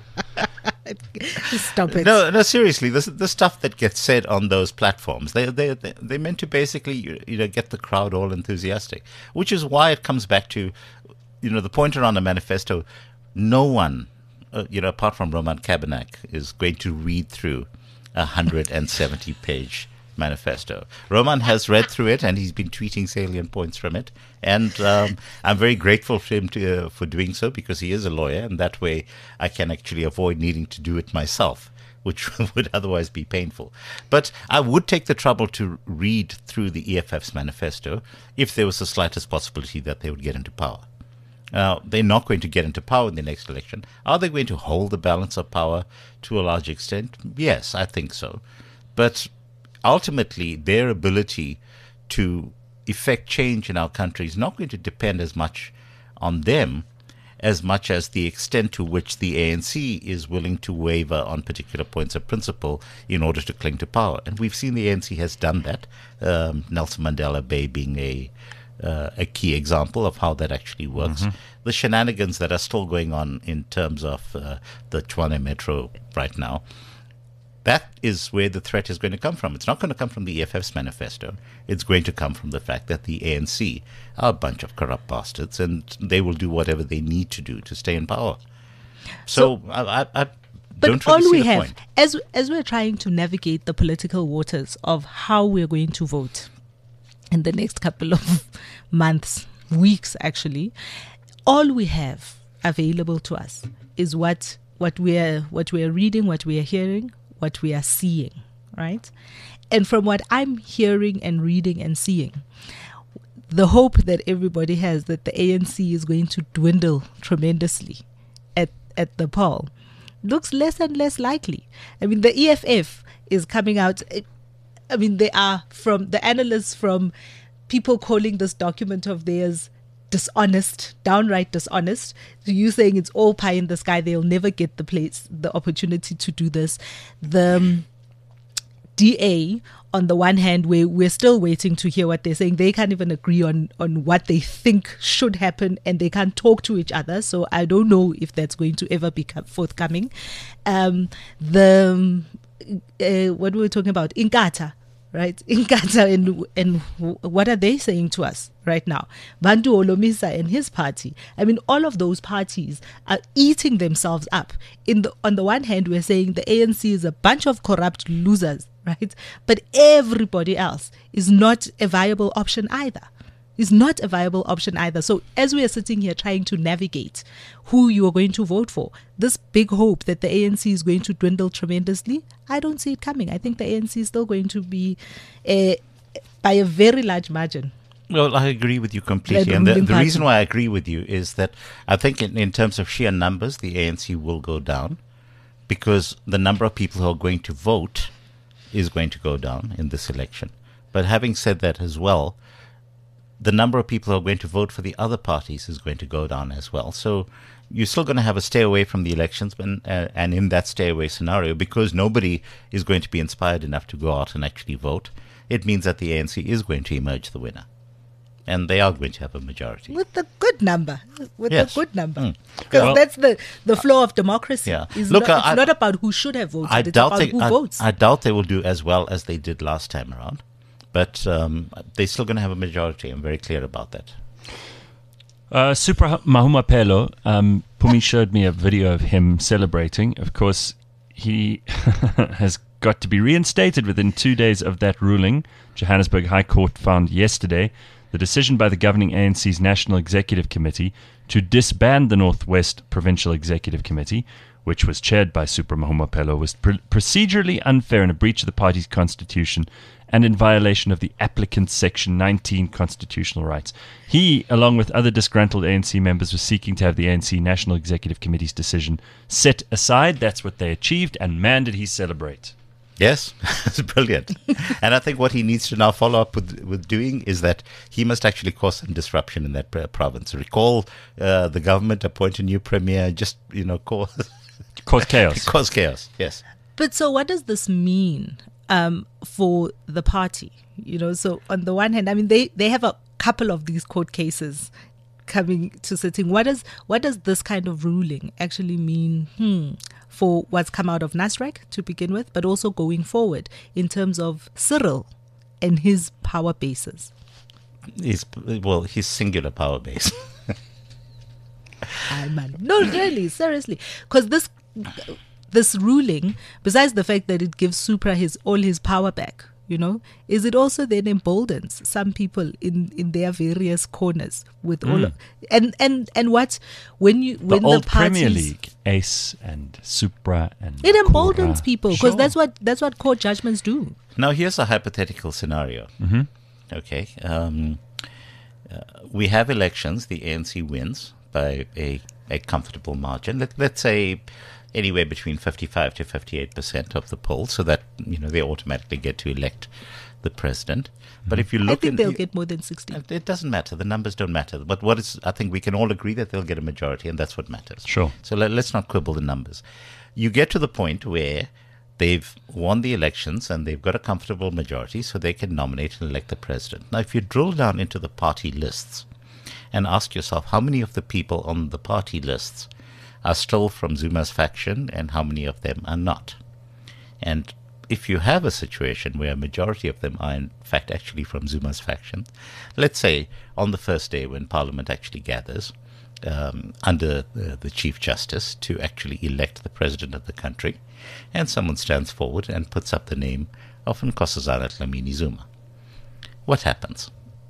Stop it. No, no, seriously, this the stuff that gets said on those platforms, they they they they meant to basically you you know get the crowd all enthusiastic, which is why it comes back to, you know, the point around the manifesto. No one, uh, you know, apart from Roman Kabanak, is going to read through a hundred and seventy page manifesto. Roman has read through it and he's been tweeting salient points from it, and um, I'm very grateful for him to, uh, for doing so, because he is a lawyer, and that way I can actually avoid needing to do it myself, which would otherwise be painful. But I would take the trouble to read through the E F F's manifesto if there was the slightest possibility that they would get into power. Now, they're not going to get into power in the next election. Are they going to hold the balance of power to a large extent? Yes, I think so. But ultimately, their ability to effect change in our country is not going to depend as much on them as much as the extent to which the A N C is willing to waver on particular points of principle in order to cling to power. And we've seen the A N C has done that, um, Nelson Mandela Bay being a uh, a key example of how that actually works. Mm-hmm. The shenanigans that are still going on in terms of uh, the Tshwane Metro right now, That is where the threat is going to come from. It's not going to come from the E F F's manifesto. It's going to come from the fact that the A N C are a bunch of corrupt bastards, and they will do whatever they need to do to stay in power. So, so I, I, I but don't really all see we the have, point. as as we're trying to navigate the political waters of how we're going to vote in the next couple of months, weeks actually, all we have available to us is what what we're what we're reading, what we are hearing, what we are seeing, right? And from what I'm hearing and reading and seeing, the hope that everybody has that the A N C is going to dwindle tremendously at, at the poll looks less and less likely. I mean, the E F F is coming out. I mean, they are from the analysts, from people calling this document of theirs dishonest, downright dishonest, to you saying it's all pie in the sky, they'll never get the place, the opportunity to do this. The um, D A, on the one hand, we we're still waiting to hear what they're saying. They can't even agree on, on what they think should happen, and they can't talk to each other. So I don't know if that's going to ever be forthcoming. Um, the uh, what were we talking about? Inkatha. Right, in Qatar, and and what are they saying to us right now? Bantu Olomisa and his party. I mean, all of those parties are eating themselves up. In the on the one hand, we're saying the A N C is a bunch of corrupt losers, right? But everybody else is not a viable option either. Is not a viable option either. So as we are sitting here trying to navigate who you are going to vote for, this big hope that the A N C is going to dwindle tremendously, I don't see it coming. I think the A N C is still going to be uh, by a very large margin. Well, I agree with you completely. And the, the reason why I agree with you is that I think in, in terms of sheer numbers, the A N C will go down because the number of people who are going to vote is going to go down in this election. But having said that as well, the number of people who are going to vote for the other parties is going to go down as well. So you're still going to have a stay away from the elections, and, uh, and in that stay away scenario, because nobody is going to be inspired enough to go out and actually vote, it means that the A N C is going to emerge the winner. And they are going to have a majority. With a good number. With Yes. a good number. Because Mm. Well, that's the, the flow of democracy. Yeah. It's, Look, not, I- it's not about who should have voted. I it's doubt about they, who I, votes. I doubt they will do as well as they did last time around. But um, they're still going to have a majority. I'm very clear about that. Uh, Supra Mahumapelo, um, Pumi showed me a video of him celebrating. Of course, he has got to be reinstated within two days of that ruling. Johannesburg High Court found yesterday the decision by the governing A N C's National Executive Committee to disband the Northwest Provincial Executive Committee, which was chaired by Supra Mahumapelo, was pr- procedurally unfair and a breach of the party's constitution and in violation of the applicant's Section nineteen constitutional rights. He, along with other disgruntled A N C members, was seeking to have the A N C National Executive Committee's decision set aside. That's what they achieved, and man, did he celebrate. Yes, it's brilliant. And I think what he needs to now follow up with, with doing is that he must actually cause some disruption in that uh, province. Recall uh, the government appoint a new premier, just, you know, cause, Cause chaos. cause chaos, yes. But so what does this mean um, for the party? You know, so on the one hand, I mean, they, they have a couple of these court cases coming to sitting. What does what does this kind of ruling actually mean hmm, for what's come out of Nasrec to begin with, but also going forward in terms of Cyril and his power bases? His, well, his singular power base. Ah, man. No, really, seriously. Because this this ruling, besides the fact that it gives Supra his all his power back, you know, is it also then emboldens some people in, in their various corners with all of, and, and and what when you The when the, old parties, Premier League, Ace and Supra and it emboldens Kura. people because Sure. that's what that's what court judgments do. Now, here's a hypothetical scenario. Mm-hmm. Okay. Um, uh, we have elections. The A N C wins by a, a comfortable margin. Let, let's say anywhere between fifty-five to fifty-eight percent of the poll, so that, you know, they automatically get to elect the president. But if you I look think in, they'll you- get more than sixty. it doesn't matter. The numbers don't matter. But what is, I think we can all agree that they'll get a majority, and that's what matters. Sure. So let, let's not quibble the numbers. You get to the point where they've won the elections and they've got a comfortable majority, so they can nominate and elect the president. Now, if you drill down into the party lists and ask yourself how many of the people on the party lists are still from Zuma's faction and how many of them are not, And if you have a situation where a majority of them are in fact actually from Zuma's faction, let's say on the first day when Parliament actually gathers um, under the, the Chief Justice to actually elect the President of the country, and someone stands forward and puts up the name of Nkosazana Dlamini Zuma, what happens?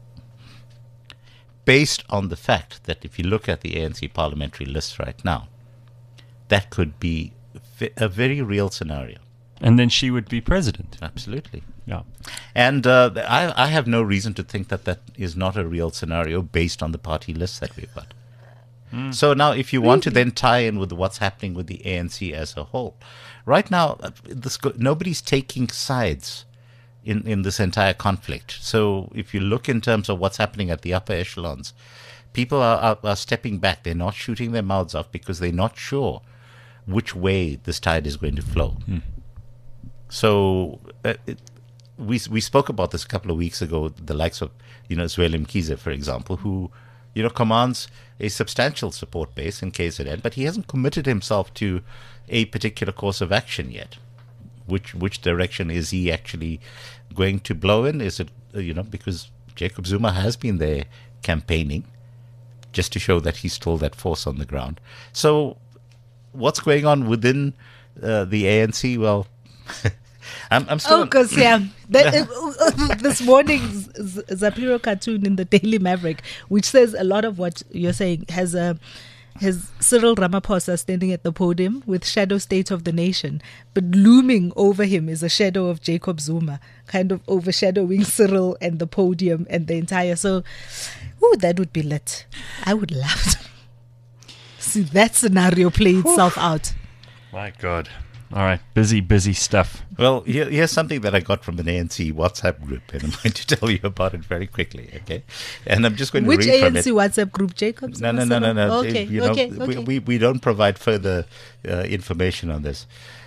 Based on the fact that if you look at the A N C parliamentary list right now, that could be a very real scenario. And then she would be president. Absolutely. Yeah. And uh, I, I have no reason to think that that is not a real scenario based on the party list that we've got. Mm. So now if you want to then tie in with what's happening with the A N C as a whole, right now, uh, this, nobody's taking sides in, in this entire conflict. So if you look in terms of what's happening at the upper echelons, people are, are, are stepping back. They're not shooting their mouths off because they're not sure which way this tide is going to flow. Mm. So uh, it, we we spoke about this a couple of weeks ago, the likes of, you know, Zweli Mkhize, for example, who, you know, commands a substantial support base in K Z N, but he hasn't committed himself to a particular course of action yet. Which which direction is he actually going to blow in? Is it, uh, you know, because Jacob Zuma has been there campaigning just to show that he's still that force on the ground. So what's going on within uh, the A N C? Well, I'm, I'm still... Oh, because, yeah, that, uh, this morning's Z- Zapiro cartoon in the Daily Maverick, which says a lot of what you're saying, has a... has Cyril Ramaphosa standing at the podium with shadow state of the nation, but looming over him is a shadow of Jacob Zuma, kind of overshadowing Cyril and the podium and the entire. So, ooh, that would be lit. I would love to see that scenario play itself out. My God. All right, busy, busy stuff. Well, here, here's something that I got from an A N C WhatsApp group, and I'm going to tell you about it very quickly, okay? And I'm just going to Which read from A N C it. WhatsApp group, Jacob? No, no, no, no, no. Okay, you know, okay, we, okay. we, we don't provide further uh, information on this.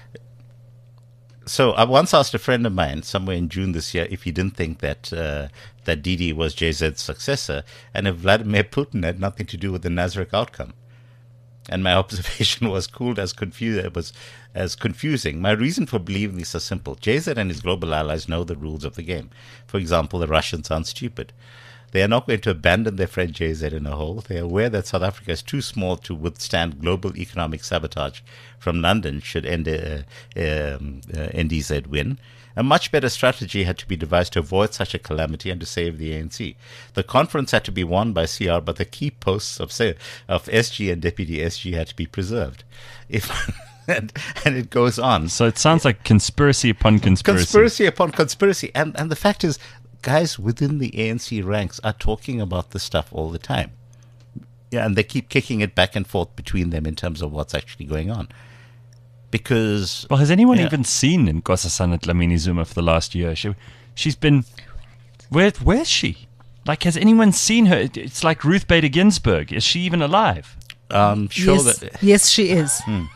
So I once asked a friend of mine somewhere in June this year if he didn't think that uh, that Didi was J Z's successor and if Vladimir Putin had nothing to do with the Nasrec outcome. And my observation was cooled as confused. It was as confusing. My reason for believing this is simple. J Z and his global allies know the rules of the game. For example, the Russians aren't stupid. They are not going to abandon their friend J Z in a hole. They are aware that South Africa is too small to withstand global economic sabotage from London should N D, uh, um, uh, N D Z win. A much better strategy had to be devised to avoid such a calamity and to save the A N C. The conference had to be won by C R, but the key posts of say, of S G and Deputy S G had to be preserved. If and, and it goes on. So it sounds like conspiracy upon conspiracy. Conspiracy upon conspiracy. And, and the fact is, guys within the A N C ranks are talking about this stuff all the time. Yeah, and they keep kicking it back and forth between them in terms of what's actually going on. Because... Well, has anyone yeah. even seen Nkosazana Dlamini Zuma for the last year? She, she's been... Where, where's she? Like, has anyone seen her? It's like Ruth Bader Ginsburg. Is she even alive? Um, sure yes, that... yes, she is. Hmm.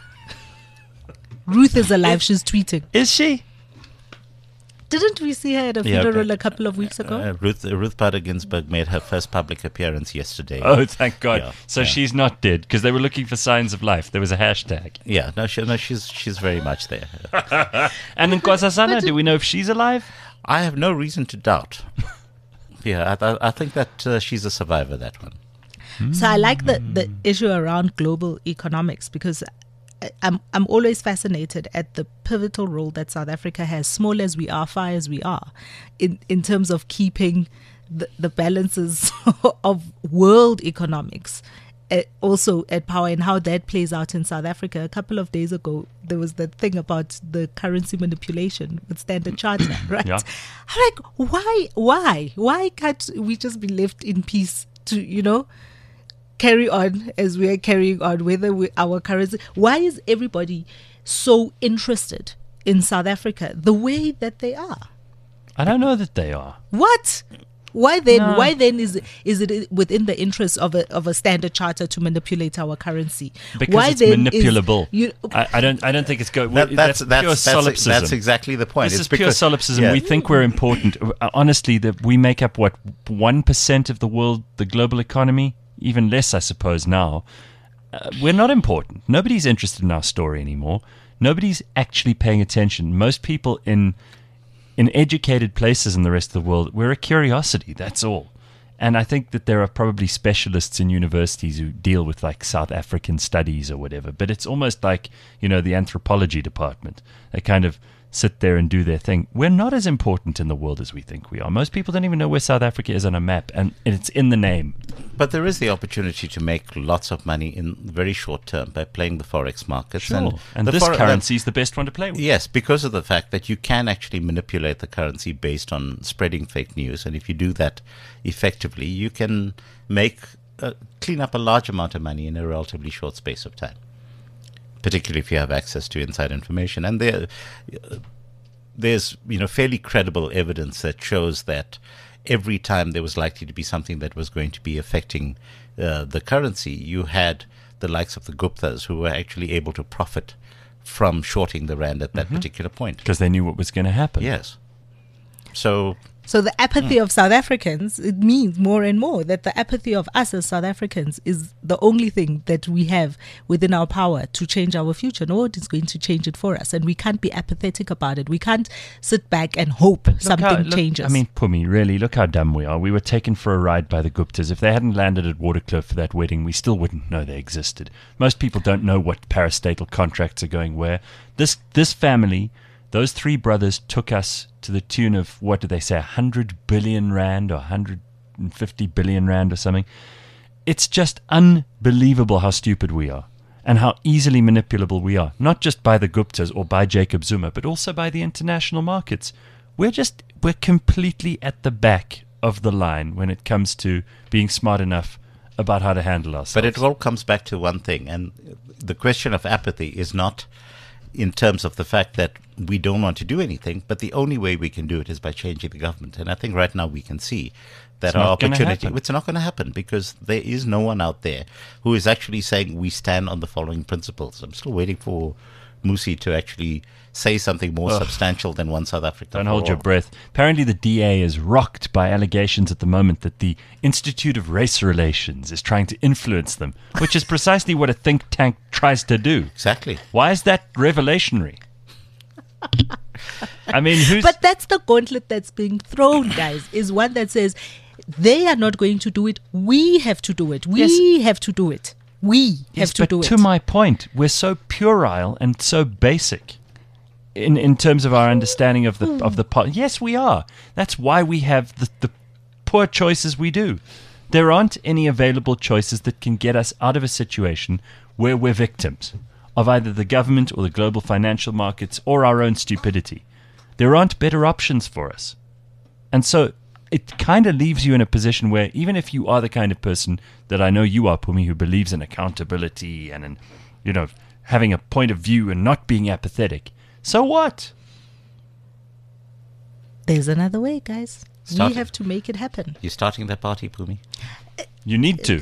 Ruth is alive. She's tweeting. Is she? Didn't we see her at a Yeah, funeral but, a couple of weeks ago? Uh, Ruth uh, Ruth Bader Ginsburg made her first public appearance yesterday. Oh, thank God. Yeah, so yeah. she's not dead, because they were looking for signs of life. There was a hashtag. Yeah, no, she, no she's she's very much there. And Nkosazana, do we know if she's alive? I have no reason to doubt. Yeah, I, I, I think that uh, she's a survivor, that one. So I like the, the issue around global economics because I- I'm I'm always fascinated at the pivotal role that South Africa has, small as we are, far as we are, in, in terms of keeping the, the balances of world economics uh, also at power and how that plays out in South Africa. A couple of days ago, there was that thing about the currency manipulation with Standard Chartered, right? Yeah. I'm like, why, why, why can't we just be left in peace to, you know, carry on as we are carrying on, whether we, our currency. Why is everybody so interested in South Africa the way that they are? I don't know that they are. What? Why then? No. Why then is it, is it within the interest of a of a Standard Charter to manipulate our currency? Because Why it's then is manipulable. you- I, I don't. I don't think it's go. That, that's, that's, that's, pure that's, solipsism. that's exactly the point. This It's is pure because- solipsism. yeah. We think we're important. Uh, Honestly, that we make up what one percent of the world, the global economy, even less, I suppose. Now, uh, we're not important. Nobody's interested in our story anymore. nobody's actually paying attention. Most people in in educated places in the rest of the world, we're a curiosity, that's all. And I think that there are probably specialists in universities who deal with like South African studies or whatever, but it's almost like, you know, the anthropology department. They kind of sit there and do their thing. We're not as important in the world as we think we are. Most people don't even know where South Africa is on a map, and it's in the name. But there is the opportunity to make lots of money in very short term by playing the forex markets. Sure. And, And the this for- currency is the best one to play with. Yes, because of the fact that you can actually manipulate the currency based on spreading fake news. And if you do that effectively, you can make uh, clean up a large amount of money in a relatively short space of time, particularly if you have access to inside information. And there, uh, there's you know fairly credible evidence that shows that every time there was likely to be something that was going to be affecting uh, the currency, you had the likes of the Guptas who were actually able to profit from shorting the rand at that Mm-hmm. particular point. Because they knew what was going to happen. Yes. So So the apathy of South Africans, it means more and more that the apathy of us as South Africans is the only thing that we have within our power to change our future. No one is going to change it for us, and we can't be apathetic about it. We can't sit back and hope Look something how- look- changes. I mean, Pumi, really, look how dumb we are. We were taken for a ride by the Guptas. If they hadn't landed at Waterkloof for that wedding, we still wouldn't know they existed. Most people don't know what parastatal contracts are going where. This this family, those three brothers, took us to the tune of, what did they say, one hundred billion rand or one hundred fifty billion rand or something. It's just unbelievable how stupid we are and how easily manipulable we are, not just by the Guptas or by Jacob Zuma, but also by the international markets. We're just, we're completely at the back of the line when it comes to being smart enough about how to handle ourselves. But it all comes back to one thing, and the question of apathy is not in terms of the fact that we don't want to do anything, but the only way we can do it is by changing the government. And I think right now we can see that It's our not gonna opportunity, happen. it's not going to happen because there is no one out there who is actually saying we stand on the following principles. I'm still waiting for Musi to actually say something more Ugh. substantial than one South Africa. Don't for hold your all. breath. Apparently, the D A is rocked by allegations at the moment that the Institute of Race Relations is trying to influence them, which is precisely what a think tank tries to do. Exactly. Why is that revelationary? I mean, who's... But that's the gauntlet that's being thrown, guys, is one that says they are not going to do it. We have to do it. We Yes. have to do it. We have Yes, to but do to it. my point, we're so puerile and so basic in in terms of our understanding of the of the po- yes, we are. That's why we have the, the poor choices we do. There aren't any available choices that can get us out of a situation where we're victims of either the government or the global financial markets or our own stupidity. There aren't better options for us. And so it kind of leaves you in a position where even if you are the kind of person that I know you are, Pumi, who believes in accountability and in, you know, having a point of view and not being apathetic, so what? There's another way, guys. Start we it. have to make it happen. You're starting that party, Pumi? You need to.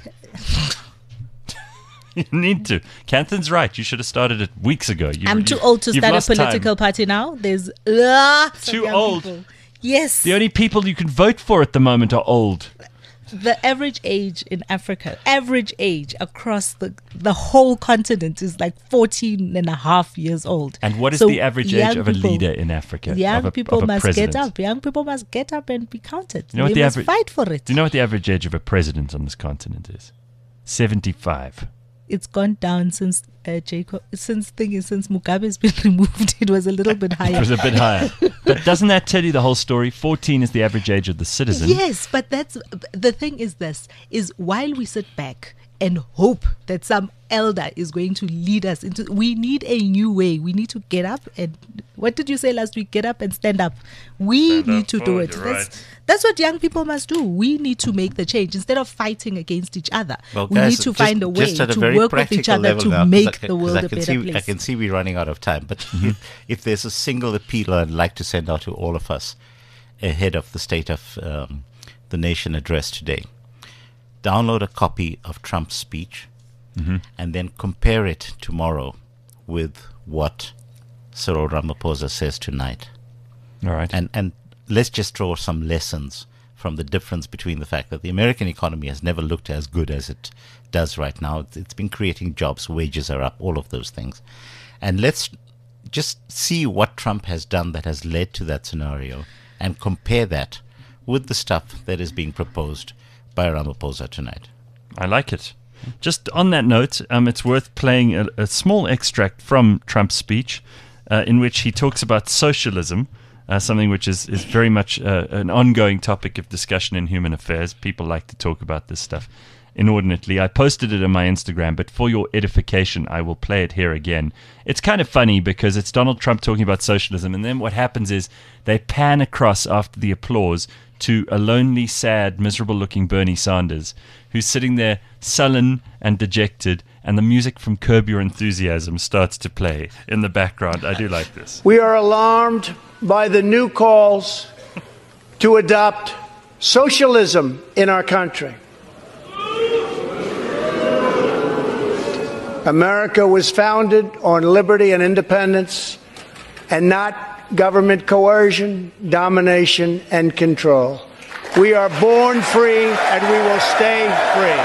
You need to. Canthan's right. You should have started it weeks ago. You, I'm you- too old to you've start a lost time. political party now. There's lots Too of young old. people. Yes. The only people you can vote for at the moment are old. The average age in Africa, average age across the the whole continent is like fourteen and a half years old. And what is So the average age young of a people- leader in Africa? Young of a, people of a must president? get up. Young people must get up and be counted. You know what they the must average- fight for it. Do you know what the average age of a president on this continent is? seventy-five. It's gone down since uh, Jacob, since thing is since Mugabe's been removed. It was a little bit It higher. was a bit higher. But doesn't that tell you the whole story? fourteen is the average age of the citizen. Yes, but that's the thing is this is while we sit back and hope that some elder is going to lead us into we need a new way. We need to get up and what did you say last week? Get up and stand up. We Stand need up. to do Oh, it. you're That's right. that's what young people must do. We need to make the change instead of fighting against each other. Well, we guys, need to just- find a way just at a to very work with each practical other level to now, 'cause make I can- the 'cause world I a can better see, place. I can see we're running out of time, but Mm-hmm. if, if there's a single appeal I'd like to send out to all of us ahead of the State of um, the Nation address today, download a copy of Trump's speech Mm-hmm. and then compare it tomorrow with what Cyril Ramaphosa says tonight. All right. And and let's just draw some lessons from the difference between the fact that the American economy has never looked as good as it does right now. It's, it's been creating jobs, wages are up, all of those things. And let's just see what Trump has done that has led to that scenario and compare that with the stuff that is being proposed by Ramaphosa tonight. I like it. Just on that note, um, it's worth playing a, a small extract from Trump's speech uh, in which he talks about socialism, uh, something which is, is very much uh, an ongoing topic of discussion in human affairs. People like to talk about this stuff inordinately. I posted it on my Instagram, but for your edification, I will play it here again. It's kind of funny because it's Donald Trump talking about socialism, and then what happens is they pan across after the applause to a lonely, sad, miserable-looking Bernie Sanders, who's sitting there sullen and dejected, and the music from Curb Your Enthusiasm starts to play in the background. I do like this. We are alarmed by the new calls to adopt socialism in our country. America was founded on liberty and independence, and not government coercion, domination, and control. We are born free, and we will stay free.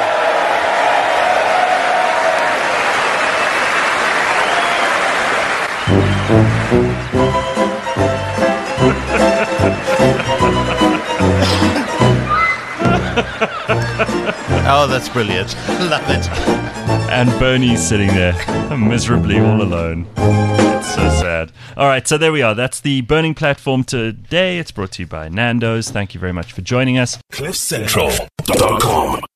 Oh, that's brilliant. Love it. And Bernie's sitting there miserably all alone. It's so sad. All right, so there we are. That's the Burning Platform today. It's brought to you by Nando's. Thank you very much for joining us. cliff central dot com